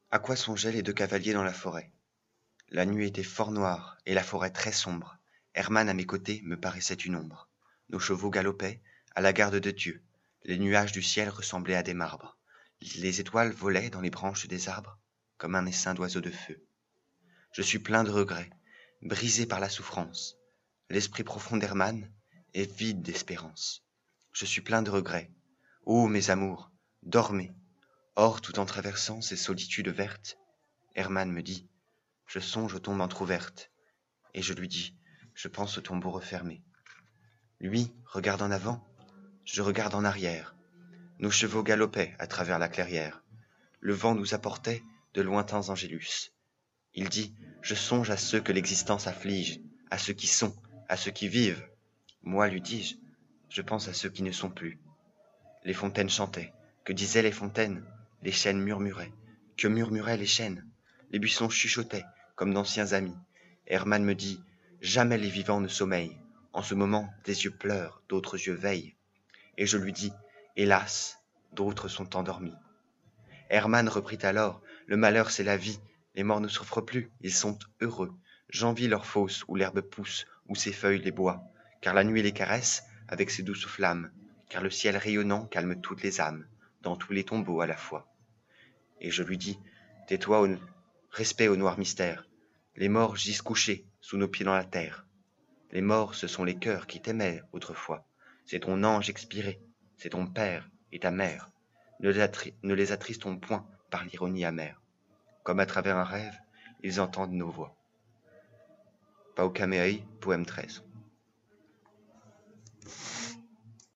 À quoi songeaient les deux cavaliers dans la forêt? La nuit était fort noire et la forêt très sombre. Hermann à mes côtés me paraissait une ombre. Nos chevaux galopaient, à la garde de Dieu. Les nuages du ciel ressemblaient à des marbres. Les étoiles volaient dans les branches des arbres, comme un essaim d'oiseaux de feu. Je suis plein de regrets, brisé par la souffrance. L'esprit profond d'Hermann est vide d'espérance. Je suis plein de regrets. Ô mes amours, dormez. Or, tout en traversant ces solitudes vertes, Hermann me dit: je songe aux tombes entr'ouvertes, et je lui dis: je pense aux tombeaux refermés. Lui regarde en avant, je regarde en arrière. Nos chevaux galopaient à travers la clairière. Le vent nous apportait de lointains angélus. Il dit: je songe à ceux que l'existence afflige, à ceux qui sont, à ceux qui vivent. Moi, lui dis-je, je pense à ceux qui ne sont plus. Les fontaines chantaient. Que disaient les fontaines? Les chênes murmuraient. Que murmuraient les chênes? Les buissons chuchotaient, comme d'anciens amis. Hermann me dit: jamais les vivants ne sommeillent. En ce moment, des yeux pleurent, d'autres yeux veillent. Et je lui dis: hélas, d'autres sont endormis. Hermann reprit alors: le malheur, c'est la vie. Les morts ne souffrent plus, ils sont heureux. J'envie leurs fosses où l'herbe pousse, où ses feuilles les bois, car la nuit les caresse avec ses douces flammes, car le ciel rayonnant calme toutes les âmes, dans tous les tombeaux à la fois. Et je lui dis: tais-toi, respect au noir mystère. Les morts gisent couchés sous nos pieds dans la terre. Les morts, ce sont les cœurs qui t'aimaient autrefois. C'est ton ange expiré, c'est ton père et ta mère. Ne les attristons point par l'ironie amère. Comme à travers un rêve, ils entendent nos voix. Paucameaï, poème 13.